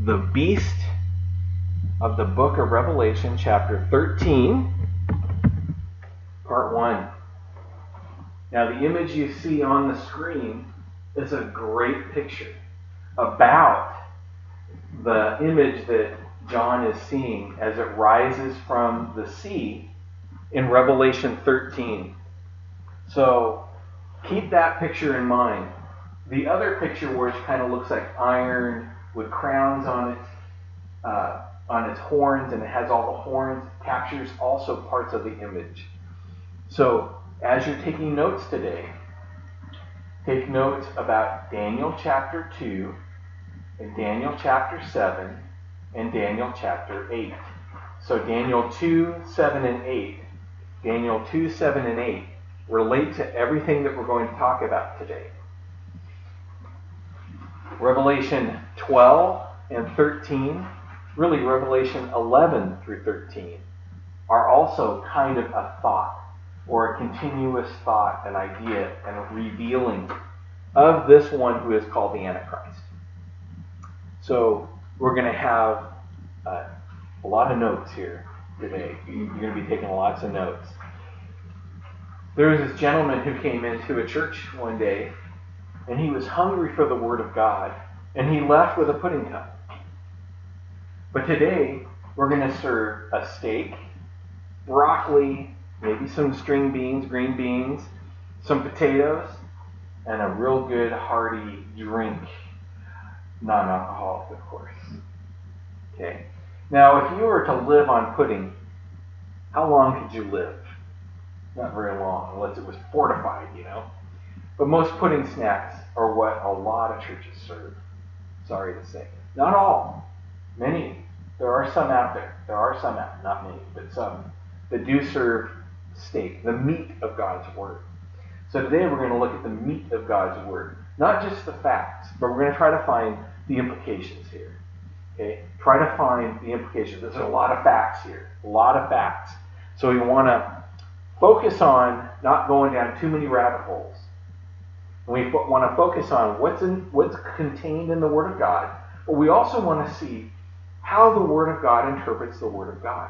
the beast of the book of Revelation, chapter 13, part 1. Now, the image you see on the screen is a great picture about the image that John is seeing as it rises from the sea in Revelation 13. So keep that picture in mind. The other picture, which kind of looks like iron with crowns on its horns, and it has all the horns, captures also parts of the image. So as you're taking notes today, take notes about Daniel chapter 2 and Daniel chapter 7 and Daniel chapter 8. So Daniel 2, 7, and 8. Daniel 2, 7, and 8 relate to everything that we're going to talk about today. Revelation 12 and 13, really Revelation 11 through 13, are also kind of a thought or a continuous thought, an idea, and a revealing of this one who is called the Antichrist. So we're going to have a lot of notes here today. You're going to be taking lots of notes. There was this gentleman who came into a church one day, and he was hungry for the Word of God, and he left with a pudding cup. But today, we're going to serve a steak, broccoli, maybe some string beans, green beans, some potatoes, and a real good hearty drink. Non-alcoholic, of course. Okay. Now, if you were to live on pudding, how long could you live? Not very long, unless it was fortified, But most pudding snacks are what a lot of churches serve. Sorry to say. Not all. Many. There are some out there. Not many, but some that do serve steak, the meat of God's Word. So today we're going to look at the meat of God's Word. Not just the facts, but we're going to try to find the implications here. Okay? Try to find the implications. There's a lot of facts here. A lot of facts. So we want to focus on not going down too many rabbit holes. And we want to focus on what's contained in the Word of God. But we also want to see how the Word of God interprets the Word of God.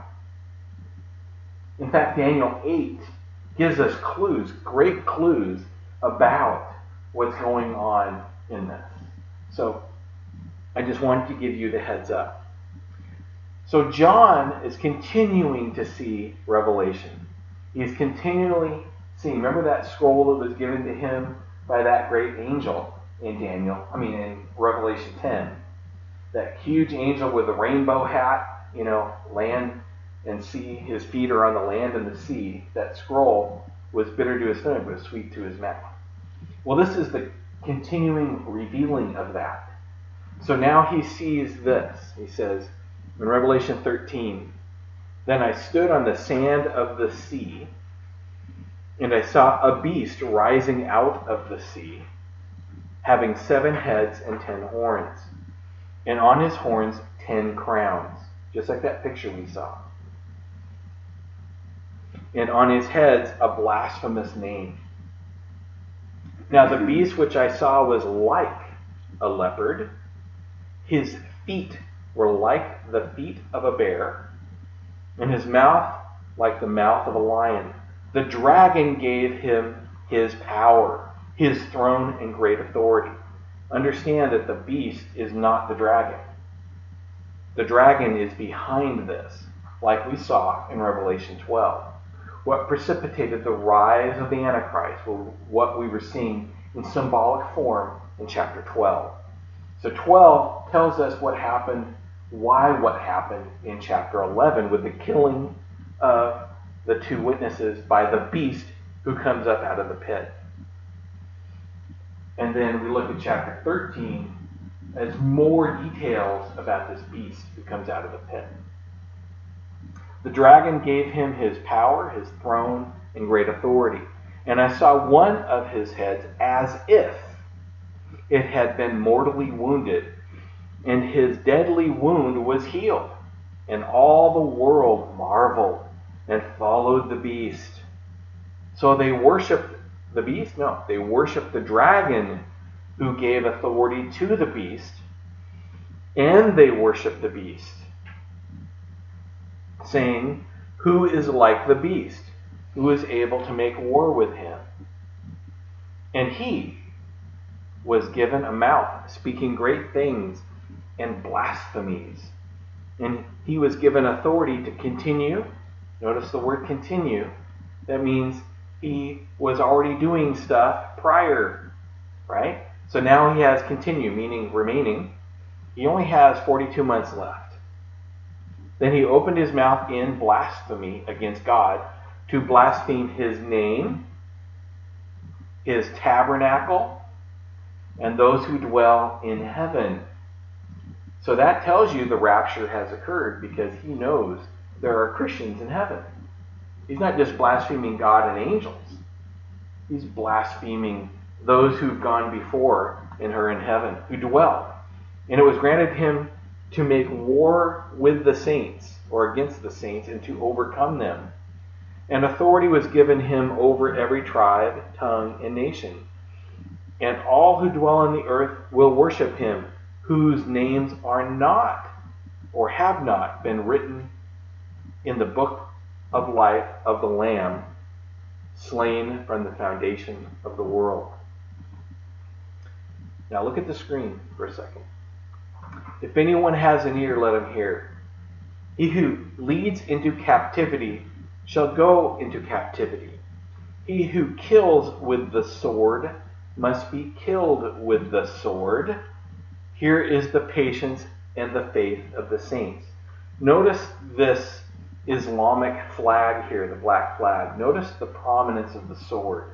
In fact, Daniel 8 gives us clues, great clues, about what's going on in this. So I just wanted to give you the heads up. So John is continuing to see Revelation. He's continually seeing. Remember that scroll that was given to him by that great angel in Revelation 10. That huge angel with the rainbow hat, land and sea. His feet are on the land and the sea. That scroll was bitter to his stomach, but sweet to his mouth. Well, this is the continuing revealing of that. So now he sees this. He says in Revelation 13, "Then I stood on the sand of the sea, and I saw a beast rising out of the sea, having 7 heads and 10 horns, and on his horns 10 crowns," just like that picture we saw. "And on his heads a blasphemous name. Now the beast which I saw was like a leopard. His feet were like the feet of a bear, and his mouth like the mouth of a lion. The dragon gave him his power, his throne, and great authority." Understand that the beast is not the dragon. The dragon is behind this, like we saw in Revelation 12. What precipitated the rise of the Antichrist was what we were seeing in symbolic form in chapter 12. So 12 tells us what happened, what happened in chapter 11 with the killing of the 2 witnesses by the beast who comes up out of the pit. And then we look at chapter 13 as more details about this beast who comes out of the pit. "The dragon gave him his power, his throne, and great authority. And I saw one of his heads as if it had been mortally wounded, and his deadly wound was healed. And all the world marveled and followed the beast." So they worshiped the beast? No, they worshiped the dragon who gave authority to the beast. And they worship the beast, saying, "Who is like the beast? Who is able to make war with him?" And he was given a mouth, speaking great things and blasphemies. And he was given authority to continue. Notice the word continue. That means he was already doing stuff prior, right? So now he has continue, meaning remaining. He only has 42 months left. Then he opened his mouth in blasphemy against God, to blaspheme his name, his tabernacle, and those who dwell in heaven. So that tells you the rapture has occurred, because he knows there are Christians in heaven. He's not just blaspheming God and angels. He's blaspheming those who've gone before and are in heaven, who dwell. And it was granted him to make war with the saints, or against the saints, and to overcome them. And authority was given him over every tribe, tongue, and nation. And all who dwell on the earth will worship him, whose names are not, or have not, been written in the book of life of the Lamb, slain from the foundation of the world. Now look at the screen for a second. If anyone has an ear, let him hear. He who leads into captivity shall go into captivity. He who kills with the sword must be killed with the sword. Here is the patience and the faith of the saints. Notice this Islamic flag here, the black flag. Notice the prominence of the sword.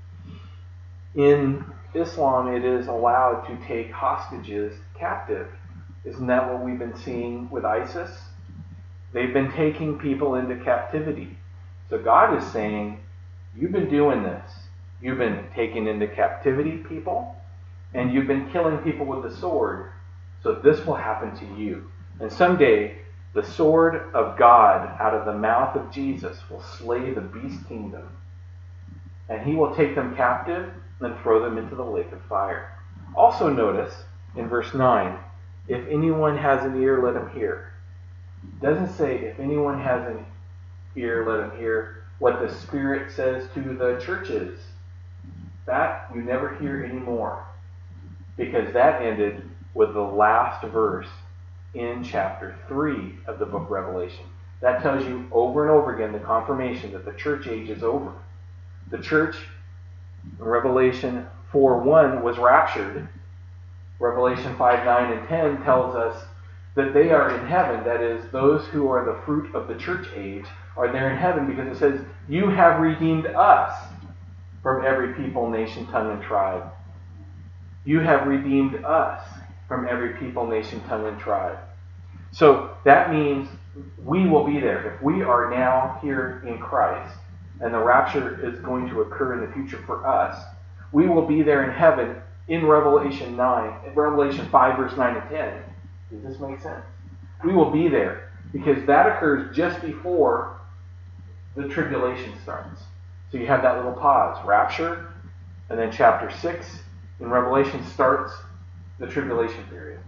In Islam, it is allowed to take hostages captive. Isn't that what we've been seeing with ISIS? They've been taking people into captivity. So God is saying, you've been doing this. You've been taking into captivity people, and you've been killing people with the sword. So this will happen to you. And someday, the sword of God out of the mouth of Jesus will slay the beast kingdom. And he will take them captive and throw them into the lake of fire. Also notice in verse 9, if anyone has an ear, let him hear. It doesn't say if anyone has an ear, let him hear what the Spirit says to the churches. That you never hear anymore, because that ended with the last verse in chapter 3 of the book of Revelation. That tells you over and over again the confirmation that the church age is over. The church in Revelation 4:1 was raptured. Revelation 5:9 and 10 tells us that they are in heaven. That is, those who are the fruit of the church age are there in heaven, because it says, you have redeemed us from every people, nation, tongue, and tribe. You have redeemed us from every people, nation, tongue, and tribe. So that means we will be there. If we are now here in Christ, and the rapture is going to occur in the future for us, we will be there in heaven in Revelation 5, verse 9 and 10. Does this make sense? We will be there, because that occurs just before the tribulation starts. So you have that little pause, rapture, and then chapter 6 in Revelation starts the tribulation period.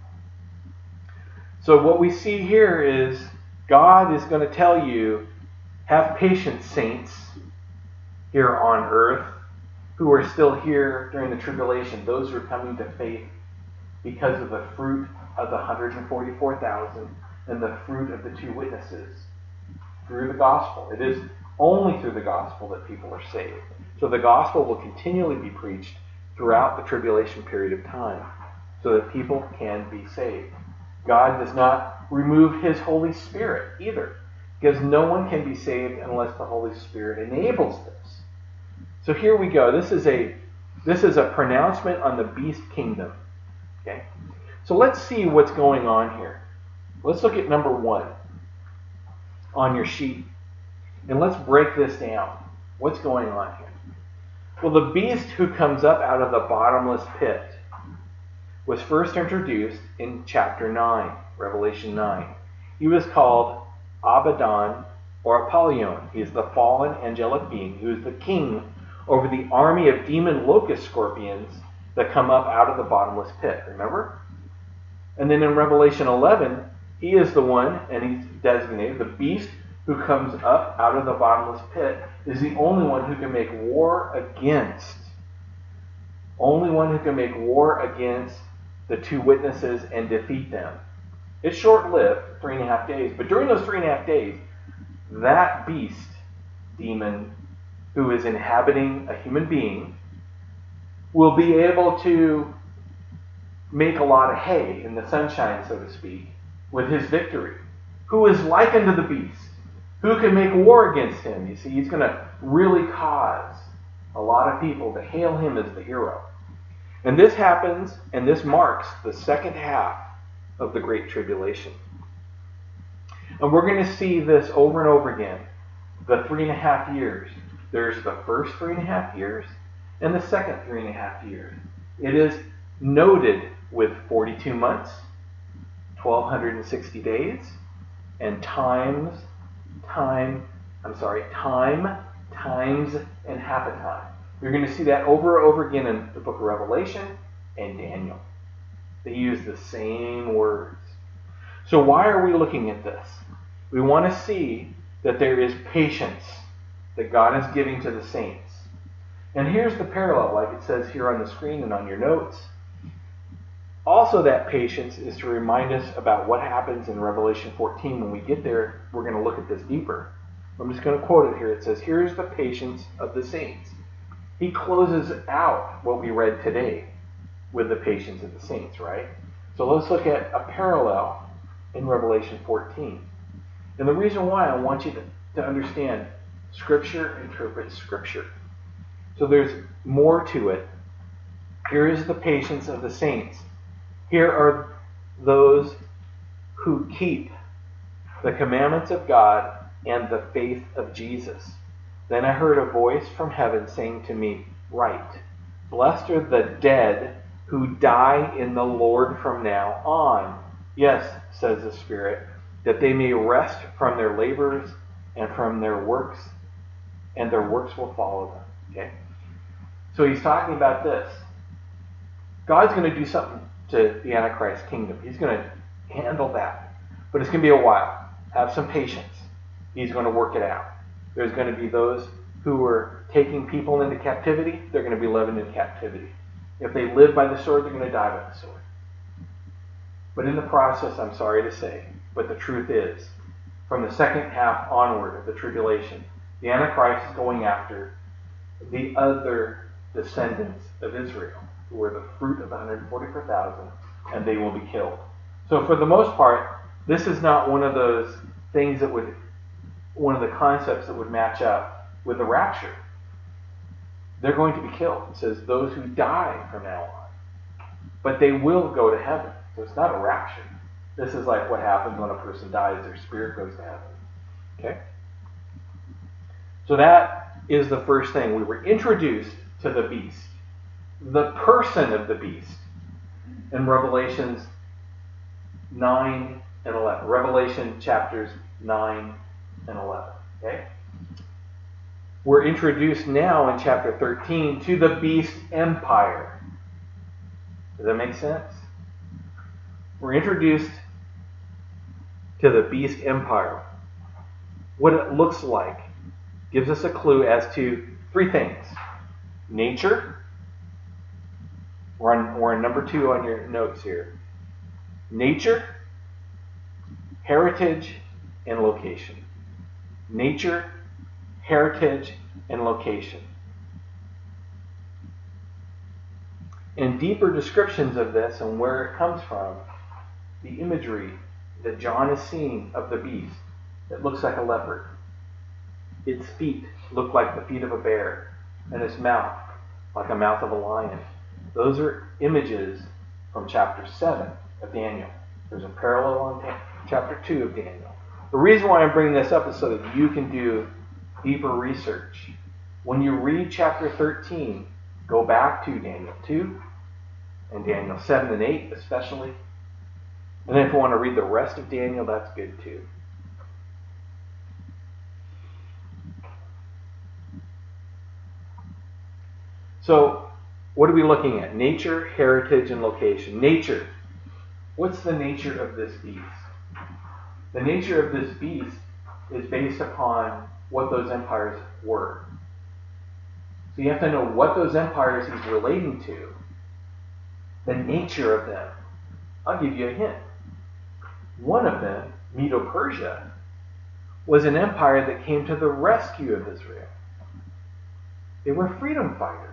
So what we see here is God is going to tell you, have patience, saints, here on earth, who are still here during the tribulation, those who are coming to faith because of the fruit of the 144,000 and the fruit of the 2 witnesses through the gospel. It is only through the gospel that people are saved. So the gospel will continually be preached throughout the tribulation period of time so that people can be saved. God does not remove his Holy Spirit either, because no one can be saved unless the Holy Spirit enables this. So here we go. This is a pronouncement on the beast kingdom. Okay? So let's see what's going on here. Let's look at number 1 on your sheet. And let's break this down. What's going on here? Well, the beast who comes up out of the bottomless pit was first introduced in chapter 9, Revelation 9. He was called Abaddon or Apollyon. He is the fallen angelic being who is the king over the army of demon locust scorpions that come up out of the bottomless pit. Remember? And then in Revelation 11, he is the one, and he's designated, the beast who comes up out of the bottomless pit is the only one who can make war against. Only one who can make war against the two witnesses and defeat them. It's short-lived, 3.5 days, but during those 3.5 days, that beast, demon, who is inhabiting a human being, will be able to make a lot of hay in the sunshine, so to speak, with his victory. Who is like unto the beast? Who can make war against him? You see, he's going to really cause a lot of people to hail him as the hero. And this happens, and this marks the second half of the Great Tribulation. And we're going to see this over and over again. The 3.5 years. There's the first 3.5 years and the second 3.5 years. It is noted with 42 months, 1,260 days, and time, times, and half a time. You're going to see that over and over again in the book of Revelation and Daniel. They use the same words. So why are we looking at this? We want to see that there is patience that God is giving to the saints. And here's the parallel, like it says here on the screen and on your notes. Also, that patience is to remind us about what happens in Revelation 14. When we get there, we're going to look at this deeper. I'm just going to quote it here. It says, "Here's the patience of the saints." He closes out what we read today with the patience of the saints, right? So let's look at a parallel in Revelation 14. And the reason why I want you to understand, Scripture interprets Scripture. So there's more to it. Here is the patience of the saints. Here are those who keep the commandments of God and the faith of Jesus. Then I heard a voice from heaven saying to me, "Write, blessed are the dead who die in the Lord from now on. Yes," says the Spirit, "that they may rest from their labors and from their works, and their works will follow them." Okay? So he's talking about this. God's going to do something to the Antichrist kingdom. He's going to handle that. But it's going to be a while. Have some patience. He's going to work it out. There's going to be those who are taking people into captivity. They're going to be living in captivity. If they live by the sword, they're going to die by the sword. But in the process, I'm sorry to say, but the truth is, from the second half onward of the tribulation, the Antichrist is going after the other descendants of Israel, who are the fruit of the 144,000, and they will be killed. So for the most part, this is not one of those things that would, one of the concepts that would match up with the rapture. They're going to be killed. It says those who die from now on. But they will go to heaven. So it's not a rapture. This is like what happens when a person dies, their spirit goes to heaven. Okay? So that is the first thing. We were introduced to the beast. The person of the beast in Revelations 9 and 11. Revelation chapters 9 and 11. Okay? We're introduced now in chapter 13 to the beast empire. Does that make sense? We're introduced to the beast empire. What it looks like gives us a clue as to three things. Nature. We're on number 2 on your notes here. Nature, heritage, and location. Nature, heritage, and location. And deeper descriptions of this and where it comes from, the imagery that John is seeing of the beast that looks like a leopard. Its feet look like the feet of a bear, and its mouth like a mouth of a lion. Those are images from chapter 7 of Daniel. There's a parallel in chapter 2 of Daniel. The reason why I'm bringing this up is so that you can do deeper research. When you read chapter 13, go back to Daniel 2 and Daniel 7 and 8 especially. And then if you want to read the rest of Daniel, that's good too. So, what are we looking at? Nature, heritage, and location. Nature. What's the nature of this beast? The nature of this beast is based upon what those empires were. So you have to know what those empires he's relating to, the nature of them. I'll give you a hint. One of them, Medo-Persia, was an empire that came to the rescue of Israel. They were freedom fighters.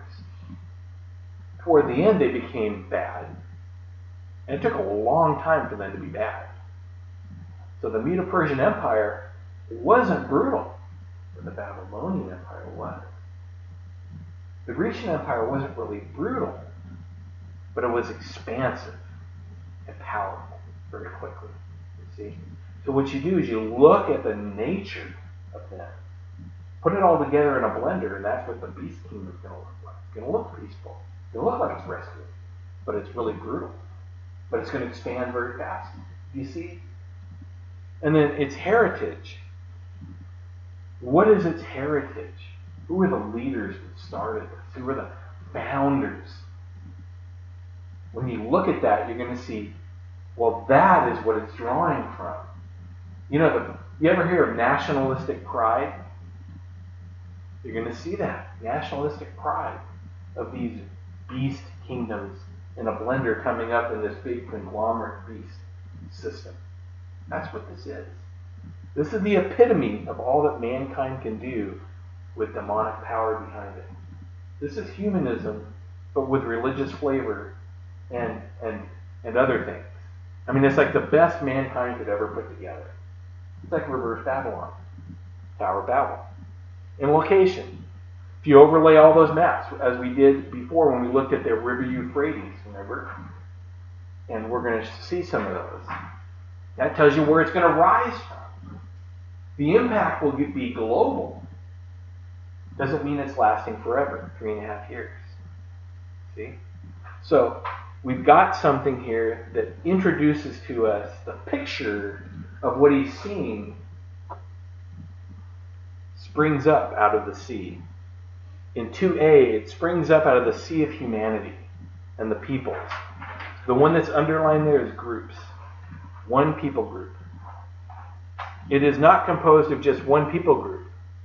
Toward the end, they became bad. And it took a long time for them to be bad. So the Medo-Persian Empire wasn't brutal, but the Babylonian Empire was. The Grecian Empire wasn't really brutal, but it was expansive and powerful very quickly. You see? So what you do is you look at the nature of them, put it all together in a blender, and that's what the beast kingdom is going to look like. It's going to look peaceful. It's going to look like it's rescuing, but it's really brutal. But it's going to expand very fast. Do you see? And then its heritage. What is its heritage? Who were the leaders that started this? Who were the founders? When you look at that, you're going to see, well, that is what it's drawing from. You ever hear of nationalistic pride? You're going to see that. Nationalistic pride of these beast kingdoms in a blender coming up in this big conglomerate beast system. That's what this is. This is the epitome of all that mankind can do with demonic power behind it. This is humanism, but with religious flavor and other things. I mean, it's like the best mankind could ever put together. It's like reverse Babylon, Tower of Babel. In location, if you overlay all those maps, as we did before when we looked at the River Euphrates, remember? And we're going to see some of those. That tells you where it's going to rise from. The impact will be global. Doesn't mean it's lasting forever, 3.5 years. See? So, we've got something here that introduces to us the picture of what he's seeing springs up out of the sea. In 2a, it springs up out of the sea of humanity and the peoples. The one that's underlined there is groups. One people group. It is not composed of just one people group.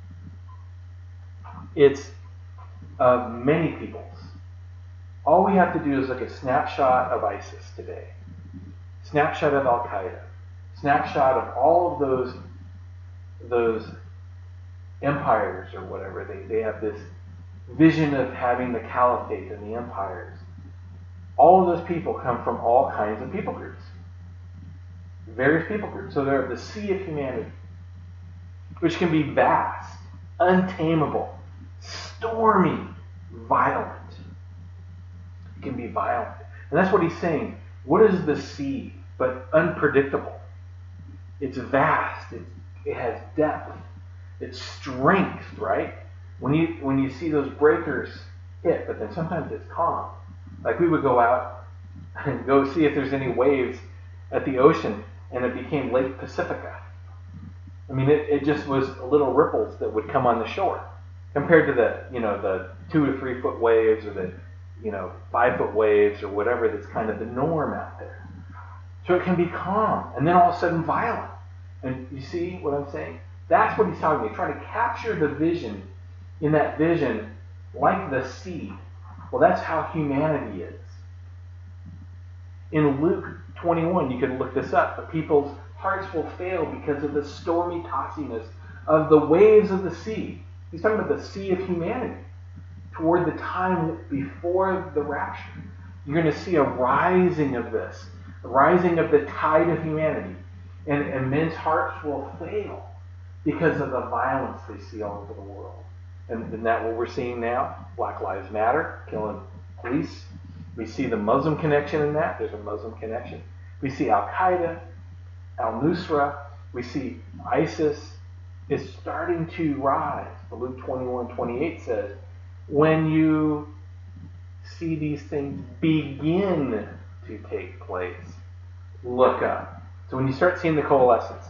It's of many peoples. All we have to do is look at a snapshot of ISIS today. Snapshot of Al-Qaeda. Snapshot of all of those empires or whatever. They have this vision of having the caliphate and the empires. All of those people come from all kinds of people groups. Various people groups. So they're the sea of humanity, which can be vast, untamable, stormy, violent. It can be violent. And that's what he's saying. What is the sea but unpredictable? It's vast. It has depth. It's strength, right? When you see those breakers hit, but then sometimes it's calm. Like we would go out and go see if there's any waves at the ocean, and it became Lake Pacifica. I mean, it just was little ripples that would come on the shore, compared to the 2 or 3 foot waves or the 5 foot waves or whatever that's kind of the norm out there. So it can be calm, and then all of a sudden violent. And you see what I'm saying? That's what he's talking about. Trying to capture the vision in that vision like the sea. Well, that's how humanity is. In Luke 21, you can look this up. The people's hearts will fail because of the stormy tossiness of the waves of the sea. He's talking about the sea of humanity. Toward the time before the rapture, you're going to see a rising of this, a rising of the tide of humanity. And men's hearts will fail because of the violence they see all over the world. And isn't that what we're seeing now? Black Lives Matter, killing police. We see the Muslim connection in that. There's a Muslim connection. We see Al-Qaeda, Al-Nusra. We see ISIS is starting to rise. Luke 21:28 says, when you see these things begin to take place, look up. So when you start seeing the coalescence,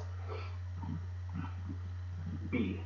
B.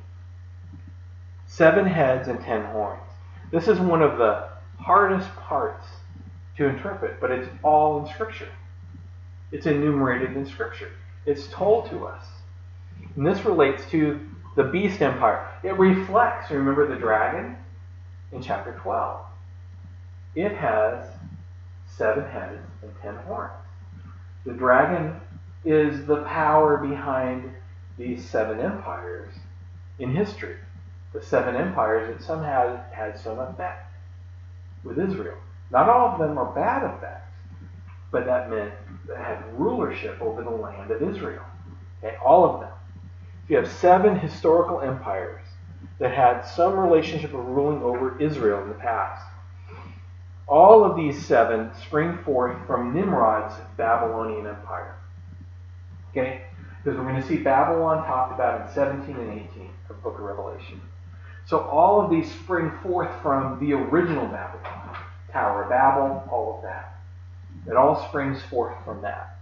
7 heads and 10 horns. This is one of the hardest parts to interpret, but it's all in Scripture. It's enumerated in Scripture. It's told to us. And this relates to the beast empire. It reflects, remember the dragon in chapter 12. It has 7 heads and 10 horns. The dragon is the power behind these 7 empires in history. The 7 empires that somehow had some effect with Israel. Not all of them are bad effects, but that meant they had rulership over the land of Israel. Okay, all of them. You have 7 historical empires that had some relationship of ruling over Israel in the past. All of these 7 spring forth from Nimrod's Babylonian Empire. Okay? Because we're going to see Babylon talked about in 17 and 18 of the book of Revelation. So all of these spring forth from the original Babylon. Tower of Babel, all of that. It all springs forth from that.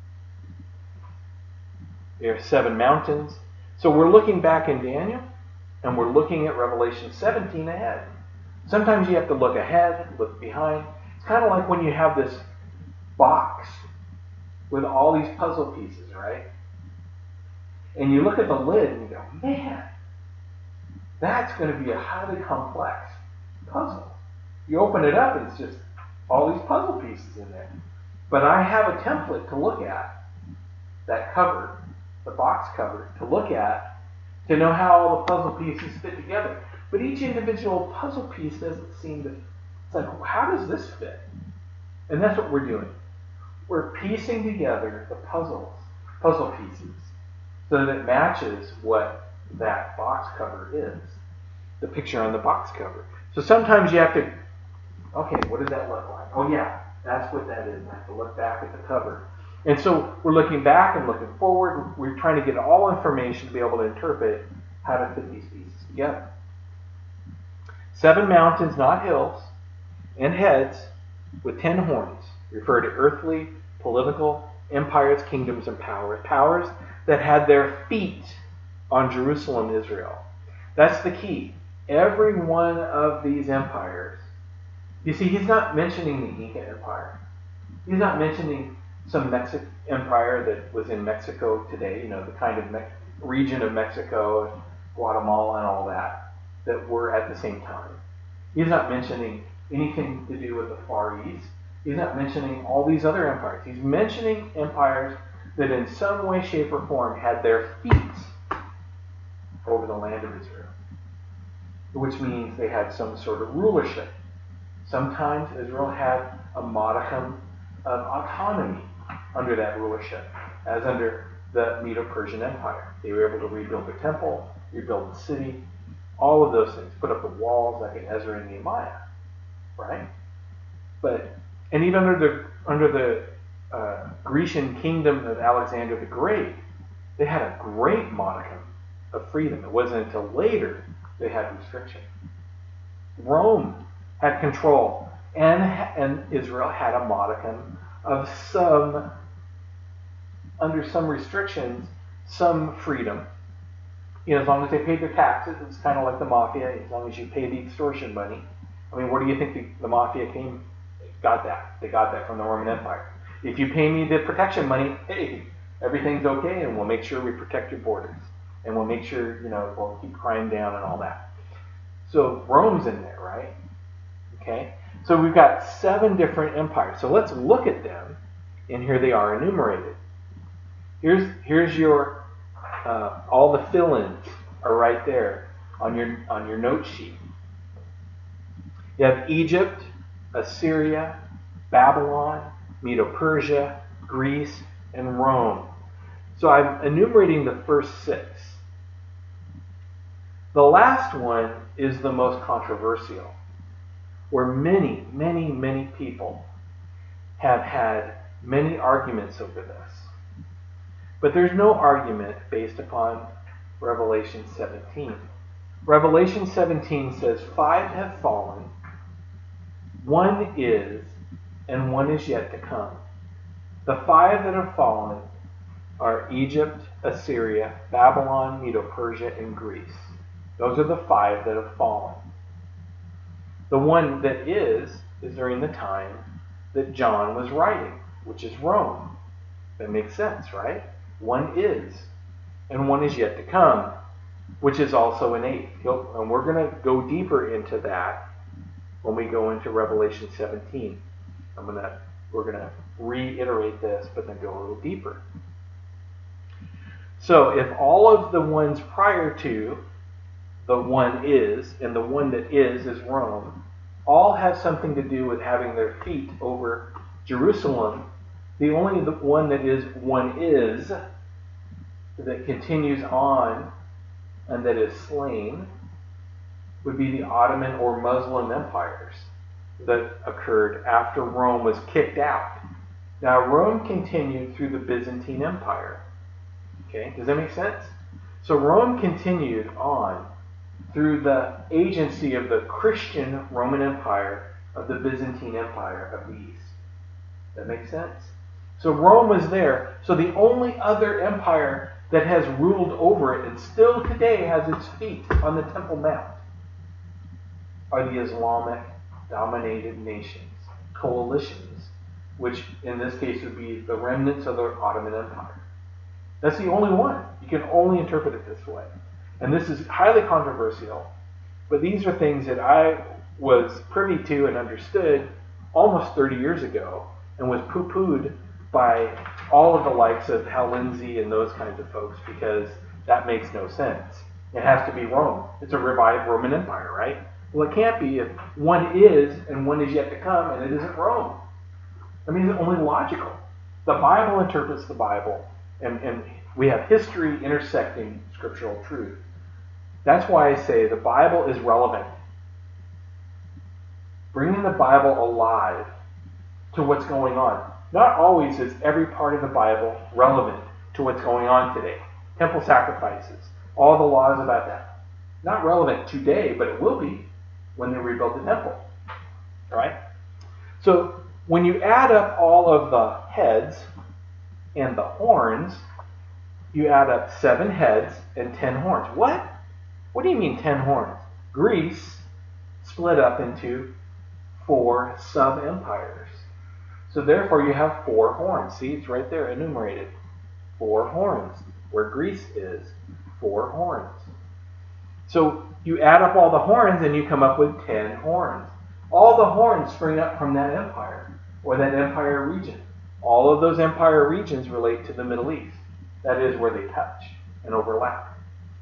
There are 7 mountains. So we're looking back in Daniel, and we're looking at Revelation 17 ahead. Sometimes you have to look ahead, look behind. It's kind of like when you have this box with all these puzzle pieces, right? And you look at the lid and you go, man, that's going to be a highly complex puzzle. You open it up and it's just all these puzzle pieces in there. But I have a template to look at, that cover, the box cover, to look at, to know how all the puzzle pieces fit together. But each individual puzzle piece doesn't seem to, it's like, how does this fit? And that's what we're doing. We're piecing together the puzzle pieces so that it matches what that box cover is, the picture on the box cover. So sometimes you have to, okay, what does that look like? Oh yeah, that's what that is. I have to look back at the cover. And so we're looking back and looking forward. We're trying to get all information to be able to interpret how to fit these pieces together. 7 mountains, not hills, and heads with 10 horns refer to earthly, political, empires, kingdoms, and powers. Powers that had their feet on Jerusalem, Israel. That's the key. Every one of these empires, you see, he's not mentioning the Inca Empire. He's not mentioning some Mexican empire that was in Mexico today, the kind of region of Mexico, Guatemala, and all that were at the same time. He's not mentioning anything to do with the Far East. He's not mentioning all these other empires. He's mentioning empires that in some way, shape, or form had their feet over the land of Israel, which means they had some sort of rulership. Sometimes Israel had a modicum of autonomy under that rulership, as under the Medo-Persian Empire. They were able to rebuild the temple, rebuild the city, all of those things, put up the walls like in Ezra and Nehemiah, right? And even under the Grecian kingdom of Alexander the Great, they had a great modicum of freedom. It wasn't until later they had restriction. Rome had control, and Israel had a modicum of under some restrictions, some freedom. As long as they paid their taxes, it's kind of like the mafia. As long as you pay the extortion money. I mean, where do you think the mafia got that? They got that from the Roman Empire. If you pay me the protection money, hey, everything's okay, and we'll make sure we protect your borders. And we'll make sure, we'll keep crime down and all that. So Rome's in there, right? Okay? So we've got 7 different empires. So let's look at them, and here they are enumerated. Here's your, all the fill-ins are right there on your note sheet. You have Egypt, Assyria, Babylon, Medo-Persia, Greece, and Rome. So I'm enumerating the first 6. The last one is the most controversial, where many, many, many people have had many arguments over this. But there's no argument based upon Revelation 17. Revelation 17 says 5 have fallen, 1 is, and 1 is yet to come. The 5 that have fallen are Egypt, Assyria, Babylon, Medo-Persia, and Greece. Those are the 5 that have fallen. The one that is during the time that John was writing, which is Rome. That makes sense, right? One is, and one is yet to come, which is also innate. And we're going to go deeper into that when we go into Revelation 17. We're going to reiterate this, but then go a little deeper. So if all of the ones prior to the one is, and the one that is Rome, all have something to do with having their feet over Jerusalem, the only one that is that continues on and that is slain would be the Ottoman or Muslim empires that occurred after Rome was kicked out. Now, Rome continued through the Byzantine Empire. Okay, does that make sense? So Rome continued on through the agency of the Christian Roman Empire of the Byzantine Empire of the East. That makes sense? So Rome was there. So the only other empire that has ruled over it and still today has its feet on the Temple Mount are the Islamic dominated nations, coalitions, which in this case would be the remnants of the Ottoman Empire. That's the only one. You can only interpret it this way. And this is highly controversial, but these are things that I was privy to and understood almost 30 years ago and was poo-pooed by all of the likes of Hal Lindsey and those kinds of folks because that makes no sense. It has to be Rome. It's a revived Roman Empire, right? Well, it can't be if one is and one is yet to come and it isn't Rome. I mean, it's only logical. The Bible interprets the Bible, and we have history intersecting scriptural truth. That's why I say the Bible is relevant. Bringing the Bible alive to what's going on. Not always is every part of the Bible relevant to what's going on today. Temple sacrifices, all the laws about that. Not relevant today, but it will be when they rebuild the temple. Right? So when you add up all of the heads and the horns, you add up 7 heads and 10 horns. What? What do you mean 10 horns? Greece split up into 4 sub-empires. So therefore you have 4 horns. See, it's right there enumerated. 4 horns. Where Greece is, 4 horns. So you add up all the horns and you come up with 10 horns. All the horns spring up from that empire or that empire region. All of those empire regions relate to the Middle East. That is where they touch and overlap.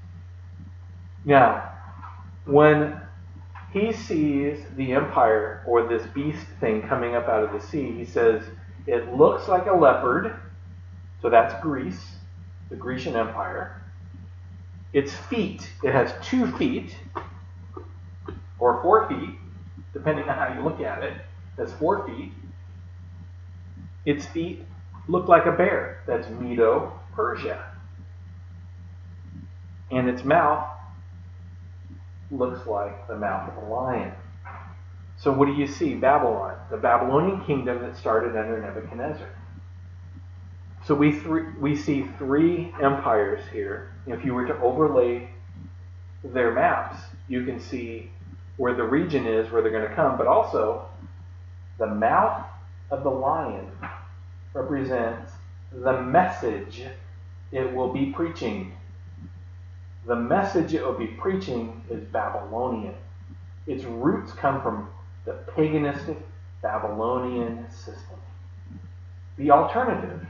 Now, when he sees the empire or this beast thing coming up out of the sea, he says, it looks like a leopard. So that's Greece, the Grecian Empire. Its feet, it has 2 feet or 4 feet, depending on how you look at it. That's 4 feet. Its feet look like a bear. That's Medo-Persia. And its mouth looks like the mouth of a lion. So what do you see? Babylon, the Babylonian kingdom that started under Nebuchadnezzar. So we see 3 empires here. If you were to overlay their maps, you can see where the region is, where they're going to come, but also the mouth of the lion represents the message it will be preaching. The message it will be preaching is Babylonian. Its roots come from the paganistic Babylonian system. The alternative,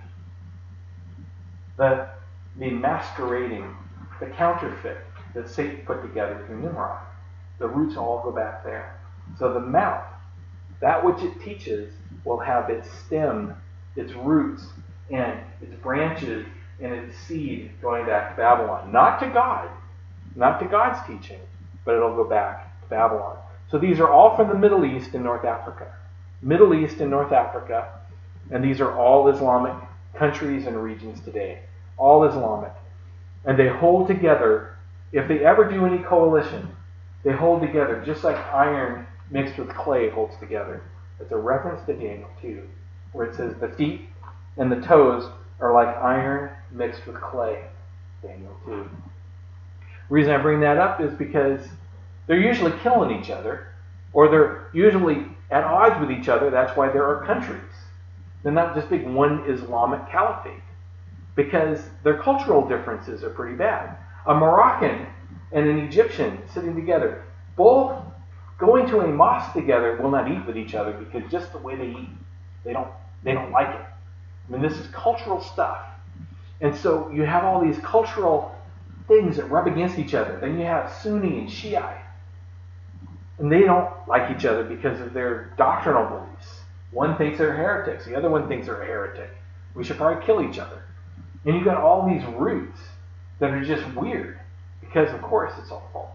the masquerading, the counterfeit that Satan put together through Nimrod, the roots all go back there. So the mouth, that which it teaches, will have its stem, its roots, and its branches and its seed going back to Babylon. Not to God, not to God's teaching, but it'll go back to Babylon. So these are all from the Middle East and North Africa. Middle East and North Africa, and these are all Islamic countries and regions today. All Islamic. And they hold together. If they ever do any coalition, they hold together just like iron mixed with clay holds together. It's a reference to Daniel 2, where it says the feet and the toes are like iron mixed with clay. Daniel 2. The reason I bring that up is because they're usually killing each other, or they're usually at odds with each other. That's why there are countries. They're not just big one Islamic caliphate, because their cultural differences are pretty bad. A Moroccan and an Egyptian sitting together, both going to a mosque together, will not eat with each other because just the way they eat, they don't like it. I mean, this is cultural stuff. And so you have all these cultural things that rub against each other. Then you have Sunni and Shiite. And they don't like each other because of their doctrinal beliefs. One thinks they're heretics. The other one thinks they're a heretic. We should probably kill each other. And you've got all these roots that are just weird because, of course, it's all false.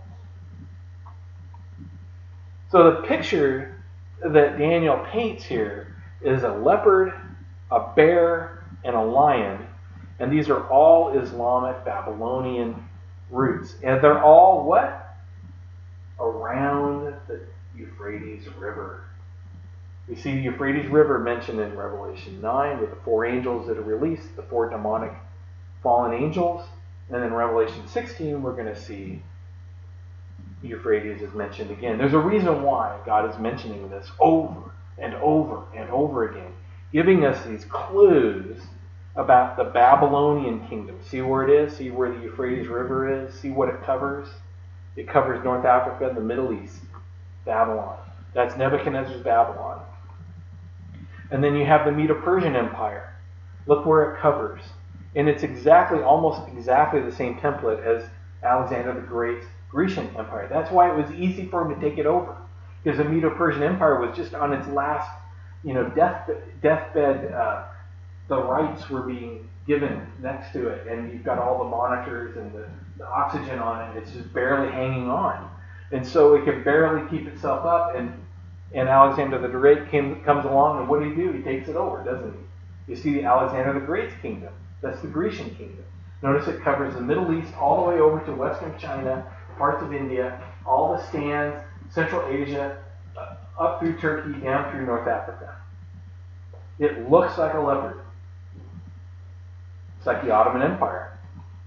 So the picture that Daniel paints here is a leopard, a bear, and a lion. And these are all Islamic Babylonian roots. And they're all what? Around the Euphrates River. We see the Euphrates River mentioned in Revelation 9 with the 4 angels that are released, the 4 demonic fallen angels. And in Revelation 16, we're going to see Euphrates is mentioned again. There's a reason why God is mentioning this over and over and over again, giving us these clues about the Babylonian kingdom. See where it is? See where the Euphrates River is? See what it covers? It covers North Africa and the Middle East. Babylon. That's Nebuchadnezzar's Babylon. And then you have the Medo-Persian Empire. Look where it covers. And it's almost exactly the same template as Alexander the Great's Grecian Empire. That's why it was easy for him to take it over. Because the Medo-Persian Empire was just on its last, deathbed. The rights were being given next to it. And you've got all the monitors and the oxygen on it. And it's just barely hanging on. And so it can barely keep itself up. And Alexander the Great comes along, and what do? He takes it over, doesn't he? You see the Alexander the Great's kingdom. That's the Grecian kingdom. Notice it covers the Middle East all the way over to western China, parts of India, all the stands, Central Asia, up through Turkey, down through North Africa. It looks like a leopard. It's like the Ottoman Empire.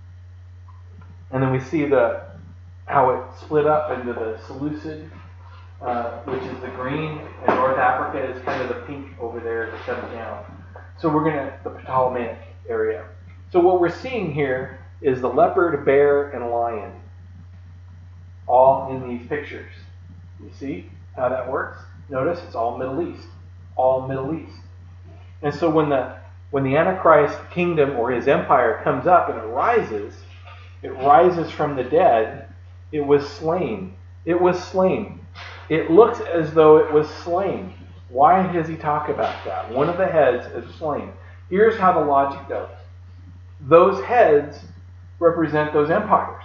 And then we see how it split up into the Seleucid, which is the green, and North Africa is kind of the pink over there to come down. So we're the Ptolemaic area. So what we're seeing here is the leopard, bear, and lion, all in these pictures. You see how that works? Notice it's all Middle East. All Middle East. And so when the Antichrist kingdom or his empire comes up and it rises from the dead. It was slain. It was slain. It looks as though it was slain. Why does he talk about that? One of the heads is slain. Here's how the logic goes. Those heads represent those empires.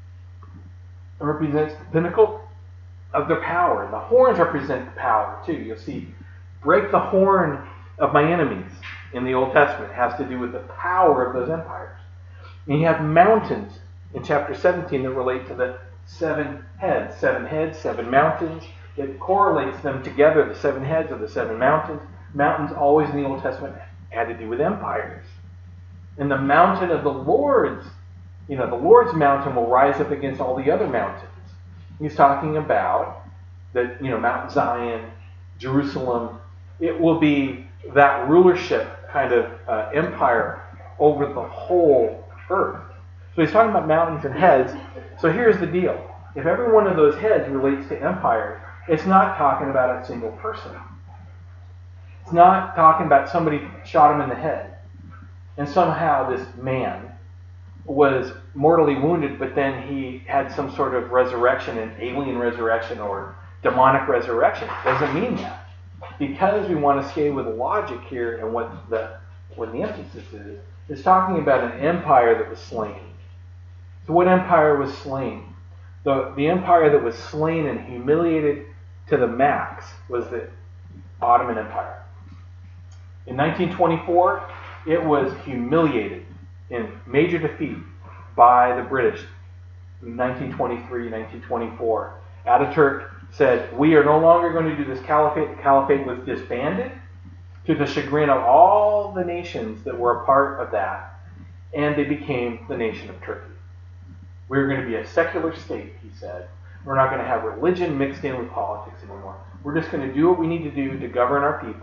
It represents the pinnacle of their power. And the horns represent the power too. You'll see, break the horn of my enemies in the Old Testament. It has to do with the power of those empires. And you have mountains in chapter 17 that relate to the 7 heads. 7 heads, 7 mountains. It correlates them together, the 7 heads of the 7 mountains. Mountains always in the Old Testament had to do with empires. And the mountain of the Lord's, the Lord's mountain will rise up against all the other mountains. He's talking about that, Mount Zion, Jerusalem. It will be that rulership kind of empire over the whole earth. So he's talking about mountains and heads. So here's the deal. If every one of those heads relates to empires, it's not talking about a single person. It's not talking about somebody shot him in the head. And somehow this man was mortally wounded, but then he had some sort of resurrection, an alien resurrection or demonic resurrection. It doesn't mean that. Because we want to stay with logic here, and what the emphasis is, it's talking about an empire that was slain. So what empire was slain? The empire that was slain and humiliated to the max was the Ottoman Empire. In 1924, it was humiliated in major defeat by the British. In 1923, 1924, Ataturk said, we are no longer going to do this caliphate. The caliphate was disbanded to the chagrin of all the nations that were a part of that, and they became the nation of Turkey. We're going to be a secular state, he said. We're not going to have religion mixed in with politics anymore. We're just going to do what we need to do to govern our people,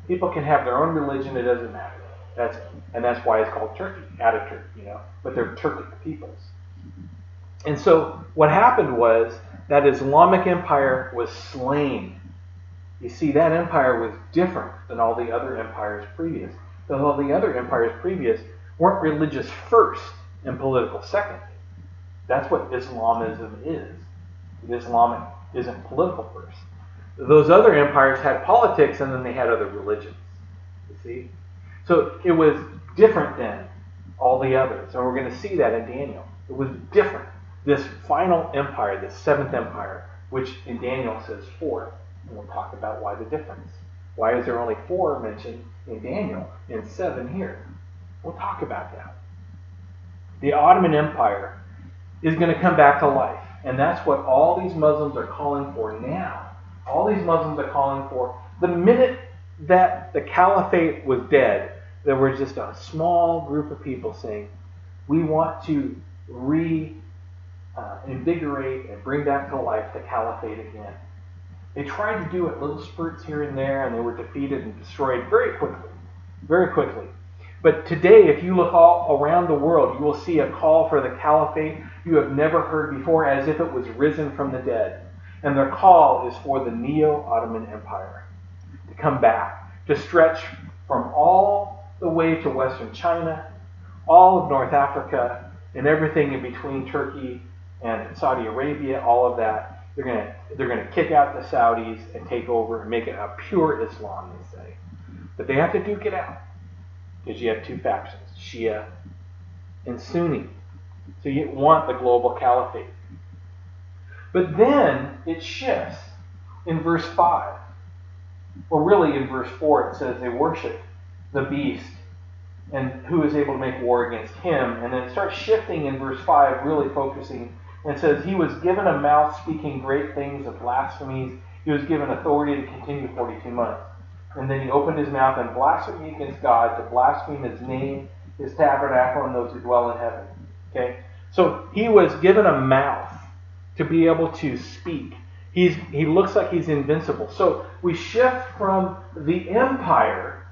People can have their own religion, it doesn't matter. That's why it's called Turkey, Ataturk, but they're Turkic peoples. And so what happened was that Islamic empire was slain. You see, that empire was different than all the other empires previous. Because all the other empires previous weren't religious first and political second. That's what Islamism is. Islamic isn't political first. Those other empires had politics and then they had other religions. You see? So it was different than all the others. And we're going to see that in Daniel. It was different. This final empire, this seventh empire, which in Daniel says fourth. And we'll talk about why the difference. Why is there only 4 mentioned in Daniel and 7 here? We'll talk about that. The Ottoman Empire is going to come back to life. And that's what all these Muslims are calling for now. All these Muslims are calling for. The minute that the caliphate was dead, there was just a small group of people saying, we want to reinvigorate and bring back to life the caliphate again. They tried to do it little spurts here and there, and they were defeated and destroyed very quickly. Very quickly. But today, if you look all around the world, you will see a call for the caliphate you have never heard before, as if it was risen from the dead. And their call is for the Neo-Ottoman Empire to come back, to stretch from all the way to Western China, all of North Africa, and everything in between Turkey and Saudi Arabia, all of that. They're going to kick out the Saudis and take over and make it a pure Islam, they say. But they have to duke it out because you have 2 factions, Shia and Sunni. So you want the global caliphate. But then it shifts in verse 5. Or really in verse 4 it says they worship the beast and who is able to make war against him. And then it starts shifting in verse 5, really focusing. And it says, he was given a mouth speaking great things of blasphemies. He was given authority to continue 42 months. And then he opened his mouth and blasphemed against God, to blaspheme his name, his tabernacle, and those who dwell in heaven. Okay? So he was given a mouth to be able to speak. He looks like he's invincible. So we shift from the empire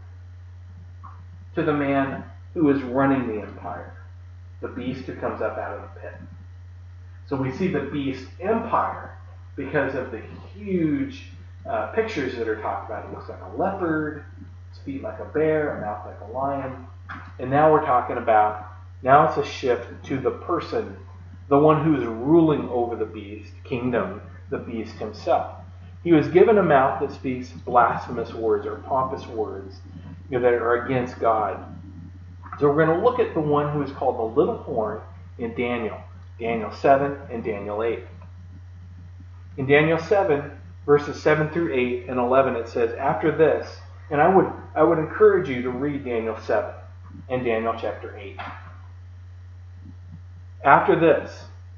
to the man who is running the empire. The beast who comes up out of the pit. So we see the beast empire because of the huge pictures that are talked about. It looks like a leopard, its feet like a bear, a mouth like a lion. And now we're talking about, now it's a shift to the person, the one who is ruling over the beast kingdom, the beast himself. He was given a mouth that speaks blasphemous words or pompous words that are against God. So we're going to look at the one who is called the little horn in Daniel 7 and Daniel 8. In Daniel 7, verses 7 through 8 and 11, it says, after this, and I would encourage you to read Daniel 7 and Daniel chapter 8. After this,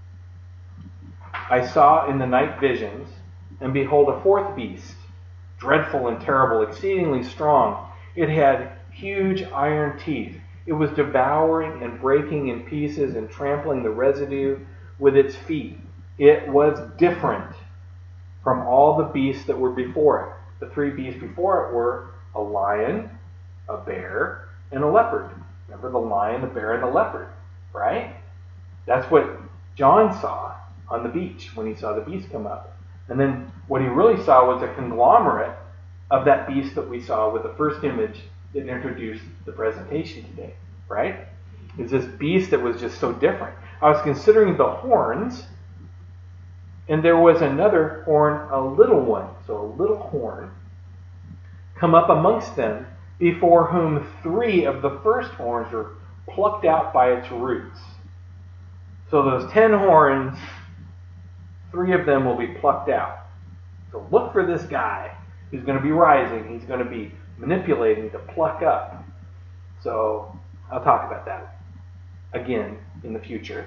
I saw in the night visions, and behold, a 4th beast, dreadful and terrible, exceedingly strong. It had huge iron teeth. It was devouring and breaking in pieces and trampling the residue with its feet. It was different from all the beasts that were before it. The 3 beasts before it were a lion, a bear, and a leopard. Remember the lion, the bear, and the leopard, right? That's what John saw on the beach when he saw the beast come up. And then what he really saw was a conglomerate of that beast that we saw with the first image that introduced the presentation today, right? It's this beast that was just so different. I was considering the horns, and there was another horn, a little one, so a little horn, come up amongst them, before whom 3 of the first horns were plucked out by its roots. So those 10 horns, 3 of them will be plucked out. So look for this guy who's going to be rising. He's going to be manipulating to pluck up. So I'll talk about that again in the future.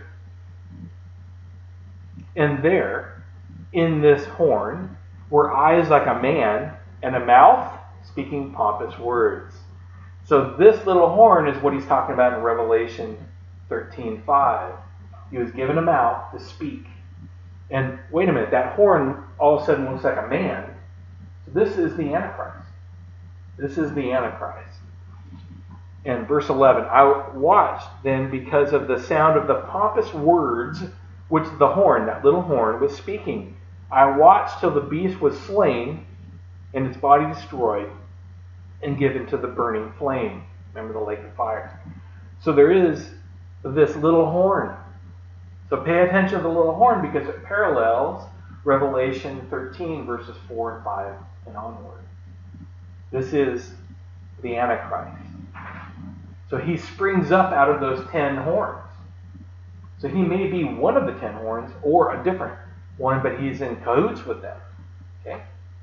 And there, in this horn, were eyes like a man and a mouth speaking pompous words. So this little horn is what he's talking about in Revelation 13:5. He was given a mouth to speak. And wait a minute, that horn all of a sudden looks like a man. So this is the Antichrist. This is the Antichrist. And verse 11, I watched then because of the sound of the pompous words which the horn, that little horn, was speaking. I watched till the beast was slain and its body destroyed and given to the burning flame. Remember the lake of fire. So there is this little horn. So pay attention to the little horn because it parallels Revelation 13 verses 4 and 5 and onward. This is the Antichrist. So he springs up out of those 10 horns. So he may be one of the 10 horns or a different one, but he's in cahoots with them. Okay?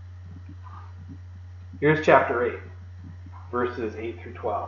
Here's chapter 8, verses 8 through 12.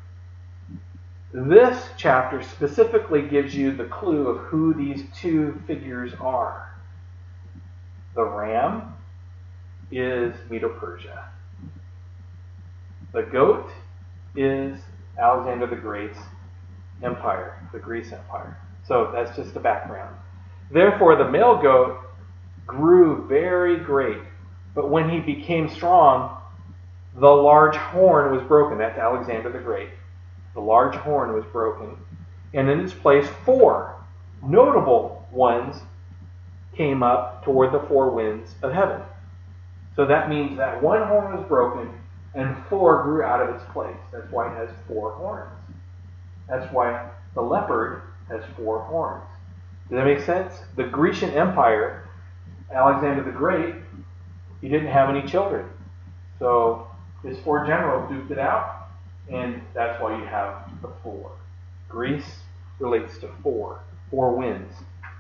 This chapter specifically gives you the clue of who these two figures are. The ram is Medo-Persia. The goat is Alexander the Great's empire, the Greece Empire. So that's just the background. Therefore, the male goat grew very great, but when he became strong, the large horn was broken. That's Alexander the Great. The large horn was broken. And in its place, 4 notable ones came up toward the 4 winds of heaven. So that means that one horn was broken and 4 grew out of its place. That's why it has 4 horns. That's why the leopard has 4 horns. Does that make sense? The Grecian Empire, Alexander the Great, he didn't have any children. So his 4 generals duked it out, and that's why you have the 4. Greece relates to 4 winds.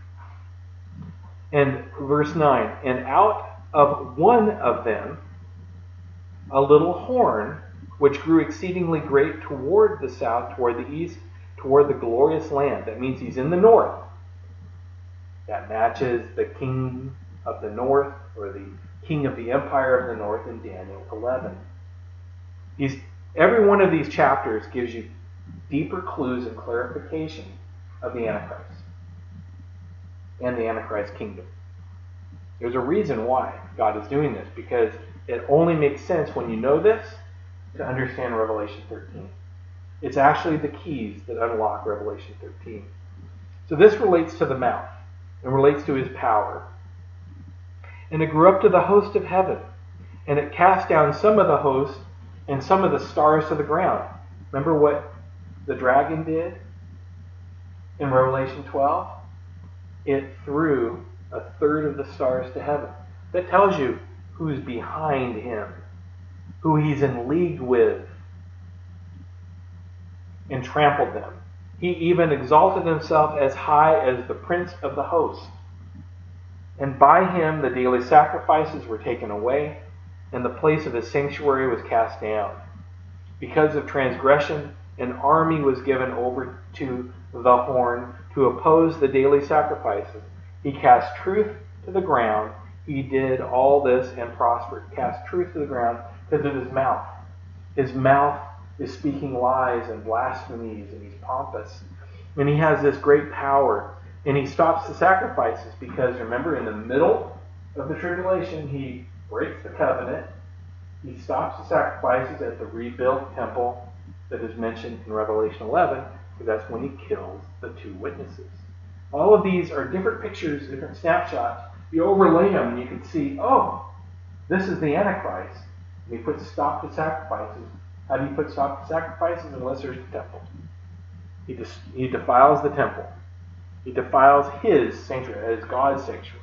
And verse 9, and out of one of them, a little horn, which grew exceedingly great toward the south, toward the east, toward the glorious land. That means he's in the north. That matches the king of the north, or the king of the empire of the north in Daniel 11. Every one of these chapters gives you deeper clues and clarification of the Antichrist and the Antichrist kingdom. There's a reason why God is doing this, because it only makes sense when you know this to understand Revelation 13. It's actually the keys that unlock Revelation 13. So this relates to the mouth and relates to his power. And it grew up to the host of heaven, and it cast down some of the host and some of the stars to the ground. Remember what the dragon did in Revelation 12? It threw a third of the stars to heaven. That tells you who's behind him, who he's in league with, and trampled them. He even exalted himself as high as the prince of the host. And by him the daily sacrifices were taken away, and the place of his sanctuary was cast down. Because of transgression, an army was given over to the horn to oppose the daily sacrifices. He cast truth to the ground. He did all this and prospered. Cast truth to the ground because of his mouth. His mouth is speaking lies and blasphemies, and he's pompous. And he has this great power. And he stops the sacrifices because, remember, in the middle of the tribulation, he breaks the covenant. He stops the sacrifices at the rebuilt temple that is mentioned in Revelation 11, because that's when he kills the 2 witnesses. All of these are different pictures, different snapshots. You overlay them and you can see, oh, this is the Antichrist. And he puts stop to sacrifices. How do you put stop to sacrifices unless there's a temple? He defiles the temple. He defiles his sanctuary, as God's sanctuary.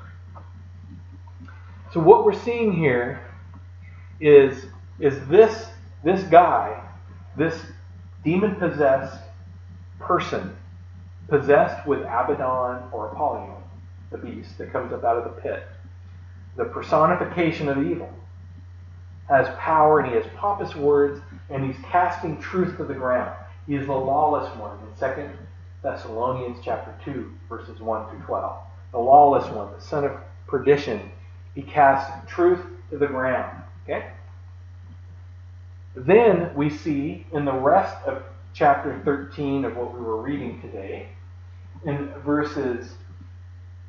So what we're seeing here is this guy, this demon-possessed person, possessed with Abaddon or Apollyon, the beast that comes up out of the pit, the personification of evil, has power, and he has pompous words, and he's casting truth to the ground. He is the lawless one in 2 Thessalonians chapter 2, verses 1 through 12. The lawless one, the son of perdition. He casts truth to the ground. Okay? Then we see in the rest of chapter 13 of what we were reading today, in verses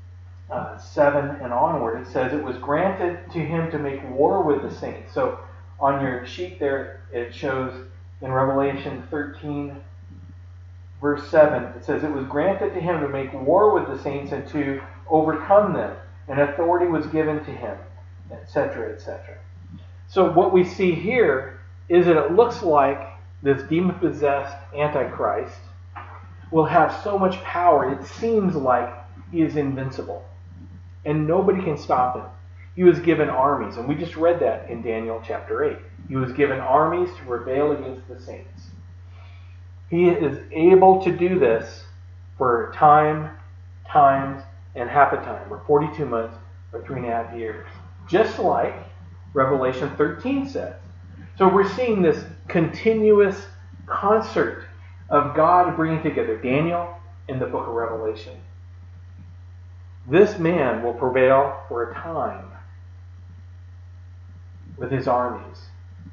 7 and onward, it says, it was granted to him to make war with the saints. So On your sheet there, it shows in Revelation 13, verse 7, it says, "It was granted to him to make war with the saints and to overcome them, and authority was given to him," etc., etc. So what we see here is that it looks like this demon-possessed Antichrist will have so much power, it seems like he is invincible. And nobody can stop him. He was given armies, and we just read that in Daniel chapter 8. He was given armies to prevail against the saints. He is able to do this for times, and half a time, or 42 months, or 3.5 years. Just like Revelation 13 says. So we're seeing this continuous concert of God bringing together Daniel and the book of Revelation. This man will prevail for a time with his armies.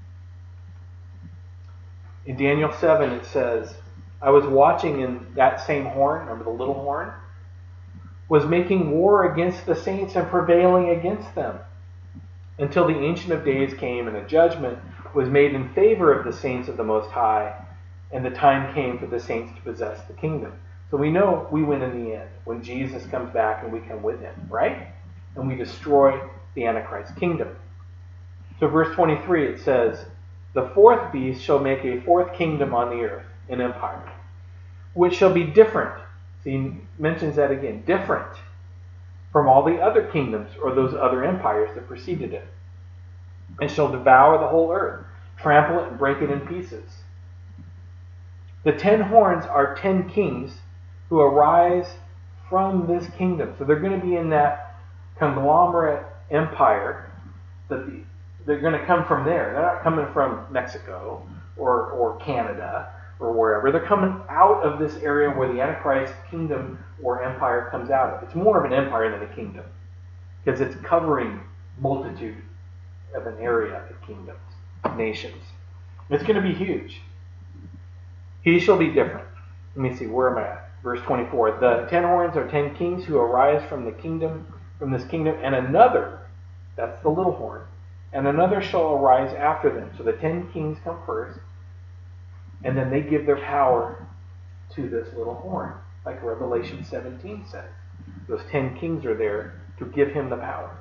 In Daniel 7 it says, "I was watching, in that same horn," remember the little horn, "was making war against the saints and prevailing against them, until the Ancient of Days came and a judgment was made in favor of the saints of the Most High, and the time came for the saints to possess the kingdom." So we know we win in the end when Jesus comes back and we come with him, right? And we destroy the Antichrist kingdom. So verse 23 it says, "The fourth beast shall make a fourth kingdom on the earth, an empire, which shall be different." See, he mentions that again, different from all the other kingdoms or those other empires that preceded it, and shall devour the whole earth, trample it and break it in pieces. The 10 horns are 10 kings who arise from this kingdom. So they're going to be in that conglomerate empire. They're going to come from there. They're not coming from Mexico or Canada or wherever. They're coming out of this area where the Antichrist kingdom or empire comes out of. It's more of an empire than a kingdom, because it's covering multitude of an area of kingdoms, nations. It's going to be huge. He shall be different. Let me see, where am I at? Verse 24. "The 10 horns are 10 kings who arise from this kingdom, and another," that's the little horn, "and another shall arise after them." So the 10 kings come first, and then they give their power to this little horn, like Revelation 17 says. Those 10 kings are there to give him the power.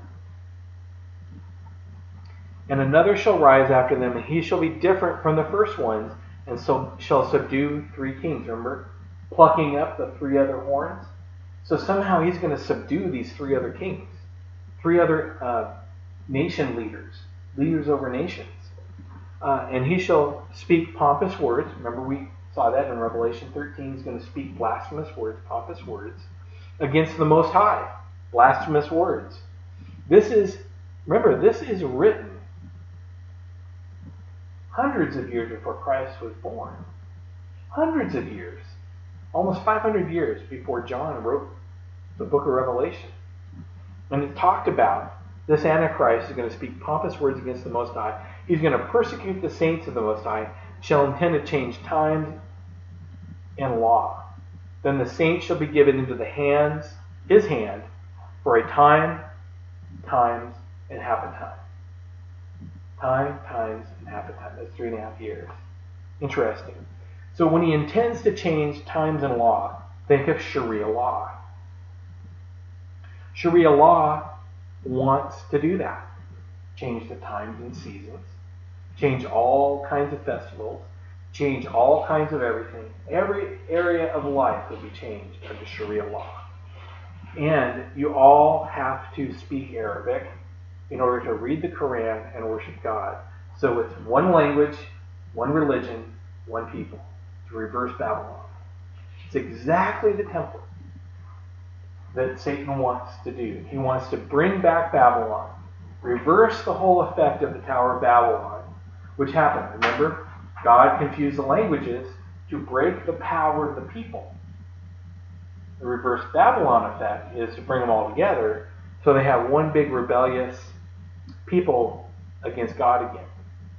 "And another shall rise after them, and he shall be different from the first ones, and so shall subdue 3 kings." Remember, plucking up the 3 other horns? So somehow he's going to subdue these 3 other kings, 3 other nation leaders over nations. "And he shall speak pompous words." Remember, we saw that in Revelation 13. He's going to speak blasphemous words, pompous words, against the Most High. Blasphemous words. This is written hundreds of years before Christ was born. Hundreds of years. Almost 500 years before John wrote the book of Revelation. And it talked about this Antichrist is going to speak pompous words against the Most High. He's going to persecute the saints of the Most High, shall intend to change times and law. "Then the saints shall be given into his hand, for a time, times, and half a time." Time, times, and half a time. That's 3.5 years. Interesting. So when he intends to change times and law, think of Sharia law. Sharia law wants to do that. Change the times and seasons. Change all kinds of festivals. Change all kinds of everything. Every area of life will be changed under Sharia law. And you all have to speak Arabic in order to read the Quran and worship God. So it's one language, one religion, one people, to reverse Babylon. It's exactly the template that Satan wants to do. He wants to bring back Babylon, reverse the whole effect of the Tower of Babylon, which happened. Remember, God confused the languages to break the power of the people. The reverse Babylon effect is to bring them all together so they have one big rebellious people against God again.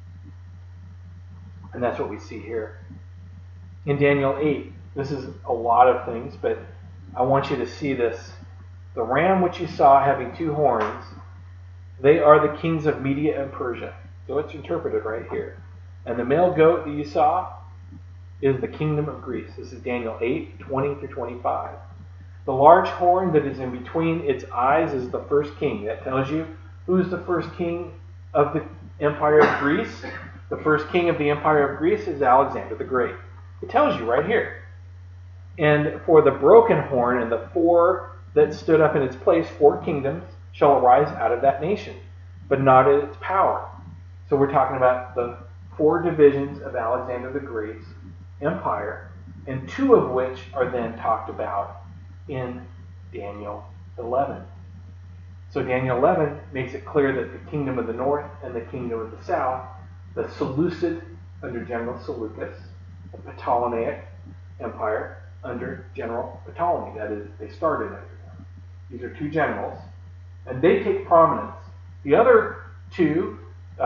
And that's what we see here. In Daniel 8, this is a lot of things, but I want you to see this. "The ram which you saw having 2 horns, they are the kings of Media and Persia." So it's interpreted right here. And the male goat that you saw is the kingdom of Greece. This is Daniel 8, 20 through 25. The large horn that is in between its eyes is the first king. That tells you who's the first king of the empire of Greece. The first king of the empire of Greece is Alexander the Great. It tells you right here. And for the broken horn and the four that stood up in its place, 4 kingdoms shall arise out of that nation, but not in its power. So we're talking about the 4 divisions of Alexander the Great's empire, and 2 of which are then talked about in Daniel 11. So Daniel 11 makes it clear that the kingdom of the north and the kingdom of the south, the Seleucid under General Seleucus, the Ptolemaic Empire under General Ptolemy. That is, they started under him. These are 2 generals, and they take prominence. The other 2,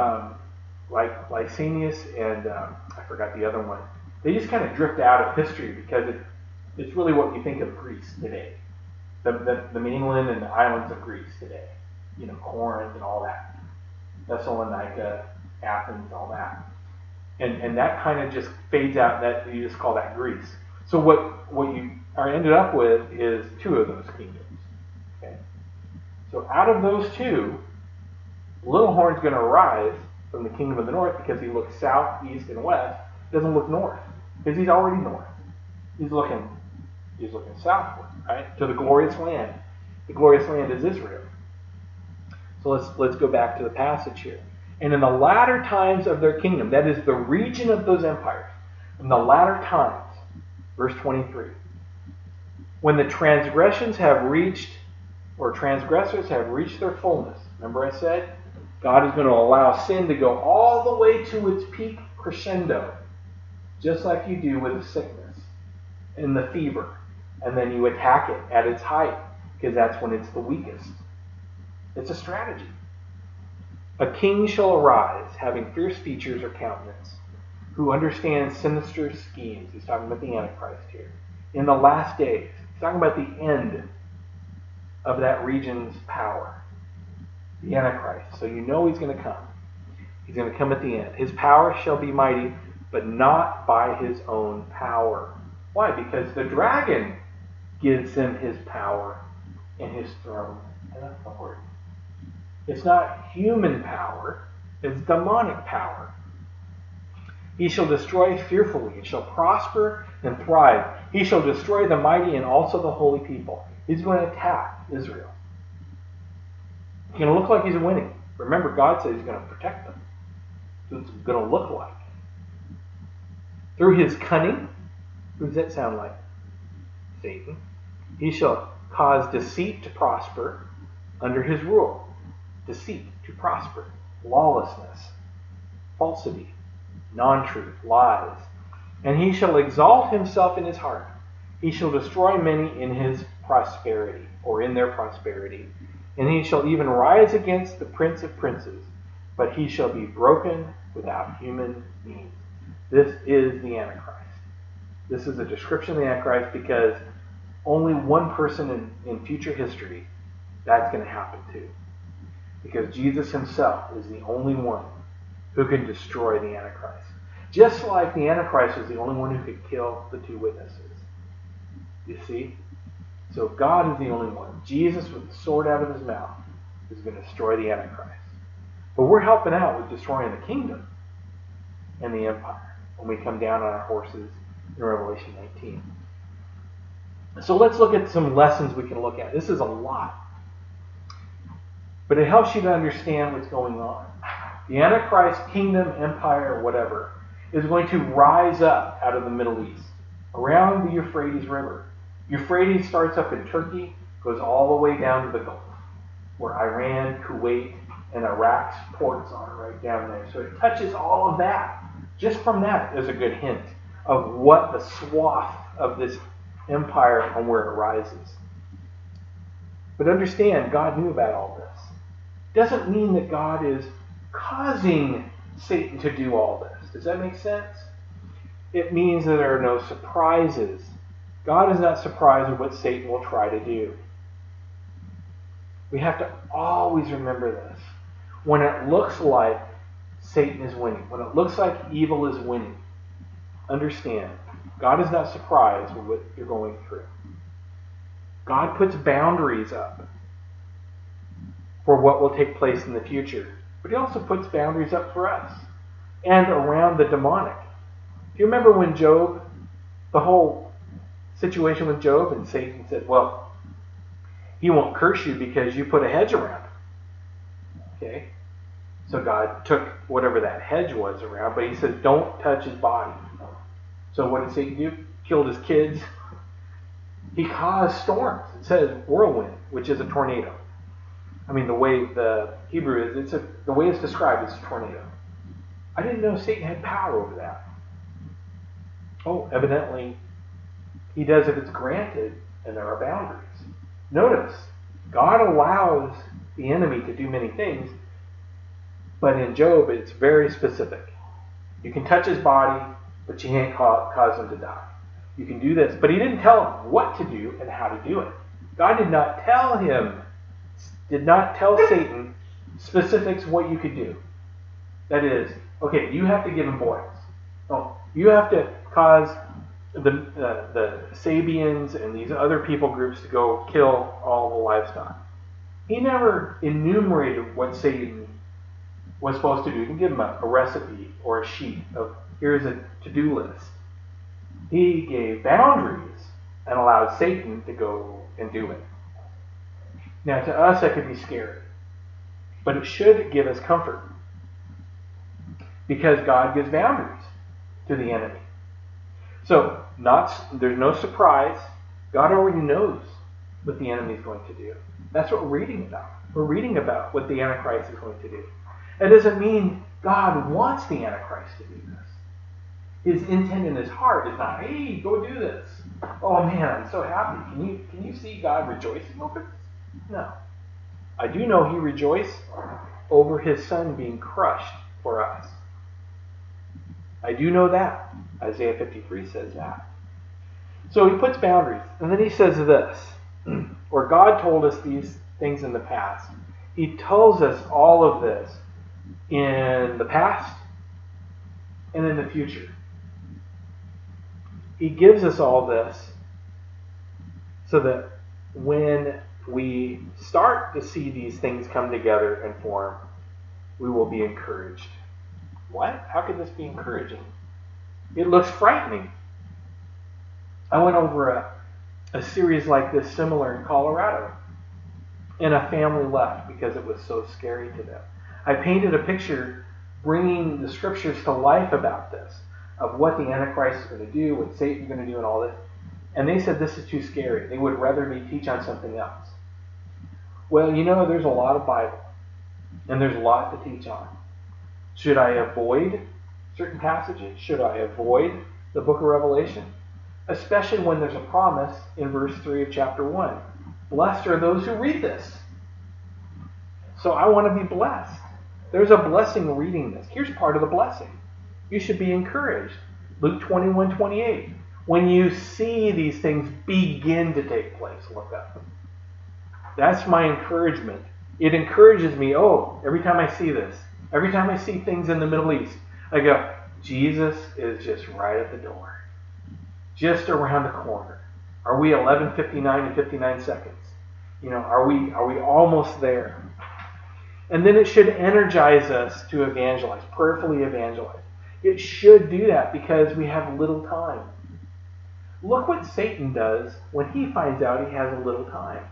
like Lysanias and I forgot the other one, they just kind of drift out of history because it's really what you think of Greece today. The mainland and the islands of Greece today. You know, Corinth and all that. Thessalonica, Athens, all that. And that kind of just fades out. That you just call that Greece. So what you are ended up with is 2 of those kingdoms. Okay. So out of those 2, little horn's going to arise from the kingdom of the north because he looks south, east, and west. He doesn't look north because he's already north. He's looking southward, right, to the glorious land. The glorious land is Israel. So let's go back to the passage here. And in the latter times of their kingdom, that is the region of those empires, in the latter times, verse 23, when the transgressions have reached, or transgressors have reached their fullness. Remember I said, God is going to allow sin to go all the way to its peak crescendo, just like you do with sickness and the fever. And then you attack it at its height, because that's when it's the weakest. It's a strategy. A king shall arise, having fierce features or countenance, who understands sinister schemes. He's talking about the Antichrist here. In the last days. He's talking about the end of that region's power. The Antichrist. So you know he's going to come. He's going to come at the end. His power shall be mighty, but not by his own power. Why? Because the dragon gives him his power and his throne and authority. It's not human power, it's demonic power. He shall destroy fearfully, and shall prosper and thrive. He shall destroy the mighty and also the holy people. He's going to attack Israel. It's going to look like he's winning. Remember, God says he's going to protect them. So it's going to look like. Through his cunning, who does that sound like? Satan. He shall cause deceit to prosper under his rule. Deceit to prosper. Lawlessness. Falsity. Non-truth. Lies. And he shall exalt himself in his heart. He shall destroy many in his prosperity, or in their prosperity. And he shall even rise against the prince of princes, but he shall be broken without human means. This is the Antichrist. This is a description of the Antichrist because only one person in future history that's going to happen to. Because Jesus himself is the only one who can destroy the Antichrist. Just like the Antichrist was the only one who could kill the 2 witnesses. You see? So God is the only one. Jesus, with the sword out of his mouth, is going to destroy the Antichrist. But we're helping out with destroying the kingdom and the empire when we come down on our horses in Revelation 19. So let's look at some lessons we can look at. This is a lot. But it helps you to understand what's going on. The Antichrist kingdom, empire, whatever, is going to rise up out of the Middle East, around the Euphrates River. Euphrates starts up in Turkey, goes all the way down to the Gulf, where Iran, Kuwait, and Iraq's ports are right down there. So it touches all of that. Just from that is a good hint of what the swath of this empire and where it rises. But understand, God knew about all this. Doesn't mean that God is causing Satan to do all this. Does that make sense? It means that there are no surprises. God is not surprised at what Satan will try to do. We have to always remember this. When it looks like Satan is winning, when it looks like evil is winning, understand, God is not surprised with what you're going through. God puts boundaries up for what will take place in the future, but he also puts boundaries up for us and around the demonic. Do you remember when Job, the whole situation with Job, and Satan said, well, he won't curse you because you put a hedge around him. Okay? So God took whatever that hedge was around, but he says, don't touch his body. So what did Satan do? Killed his kids. He caused storms. It says whirlwind, which is a tornado. I mean, the way the Hebrew is, the way it's described is a tornado. I didn't know Satan had power over that. Oh, evidently, he does if it's granted and there are boundaries. Notice, God allows the enemy to do many things, but in Job, it's very specific. You can touch his body, but you can't cause him to die. You can do this, but he didn't tell him what to do and how to do it. God did not tell Satan specifics what you could do. That is, okay, you have to give him boils. Oh, you have to cause the Sabians and these other people groups to go kill all the livestock. He never enumerated what Satan was supposed to do. You can give him a recipe or a sheet of, here's a to-do list. He gave boundaries and allowed Satan to go and do it. Now, to us, that could be scary. But it should give us comfort. Because God gives boundaries to the enemy. So, there's no surprise. God already knows what the enemy is going to do. That's what we're reading about. We're reading about what the Antichrist is going to do. That doesn't mean God wants the Antichrist to do this. His intent in his heart is not, hey, go do this. Oh man, I'm so happy. Can you see God rejoicing over this? No. I do know he rejoiced over his son being crushed for us. I do know that. Isaiah 53 says that. So he puts boundaries. And then he says this, or God told us these things in the past. He tells us all of this in the past and in the future. He gives us all this so that when we start to see these things come together and form, we will be encouraged. What? How could this be encouraging? It looks frightening. I went over a series like this similar in Colorado, and a family left because it was so scary to them. I painted a picture bringing the scriptures to life about this, of what the Antichrist is going to do, what Satan's going to do, and all this. And they said this is too scary. They would rather me teach on something else. Well, there's a lot of Bible, and there's a lot to teach on. Should I avoid certain passages? Should I avoid the book of Revelation? Especially when there's a promise in verse 3 of chapter 1. Blessed are those who read this. So I want to be blessed. There's a blessing reading this. Here's part of the blessing. You should be encouraged. Luke 21:28. When you see these things begin to take place, look up. That's my encouragement. It encourages me, every time I see this, every time I see things in the Middle East, I go, Jesus is just right at the door. Just around the corner. Are we 11:59 and 59 seconds? Are we almost there? And then it should energize us to evangelize, prayerfully evangelize. It should do that because we have little time. Look what Satan does when he finds out he has a little time.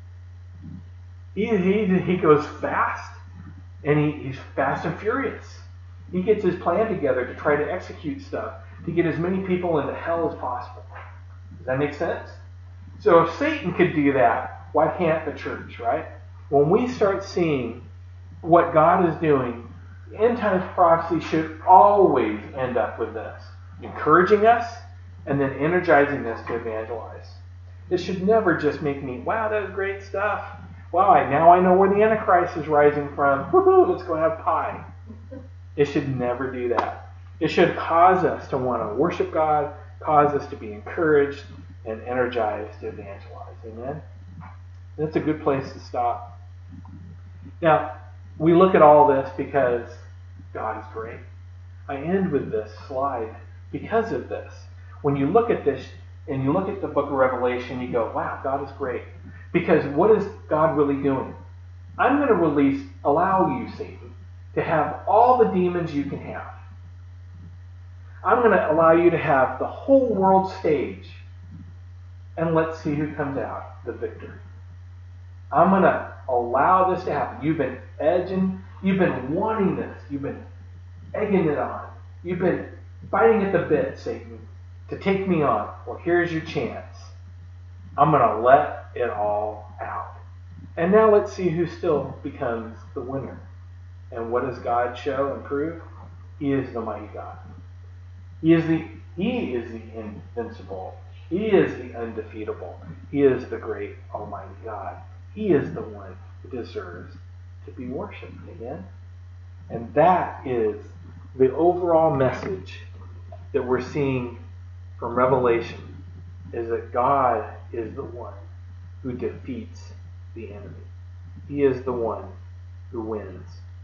He goes fast, and he's fast and furious. He gets his plan together to try to execute stuff to get as many people into hell as possible. Does that make sense? So if Satan could do that, why can't the church, right? When we start seeing what God is doing, end times prophecy should always end up with this. Encouraging us and then energizing us to evangelize. It should never just make me, wow, that was great stuff. Wow, now I know where the Antichrist is rising from. Woohoo, let's go have pie. It should never do that. It should cause us to want to worship God, cause us to be encouraged and energized to evangelize. Amen? That's a good place to stop. Now, we look at all this because God is great. I end with this slide because of this. When you look at this and you look at the book of Revelation, you go, wow, God is great. Because what is God really doing? I'm going to allow you, Satan, to have all the demons you can have. I'm going to allow you to have the whole world stage. And let's see who comes out the victor. I'm going to allow this to happen. You've been you've been wanting this. You've been egging it on. You've been biting at the bit, Satan, to take me on. Well, here's your chance. I'm going to let it all out. And now let's see who still becomes the winner. And what does God show and prove? He is the mighty God. He is the invincible. He is the undefeatable. He is the great almighty God. He is the one who deserves to be worshipped. Amen? And that is the overall message that we're seeing from Revelation, is that God is the one who defeats the enemy. He is the one who wins.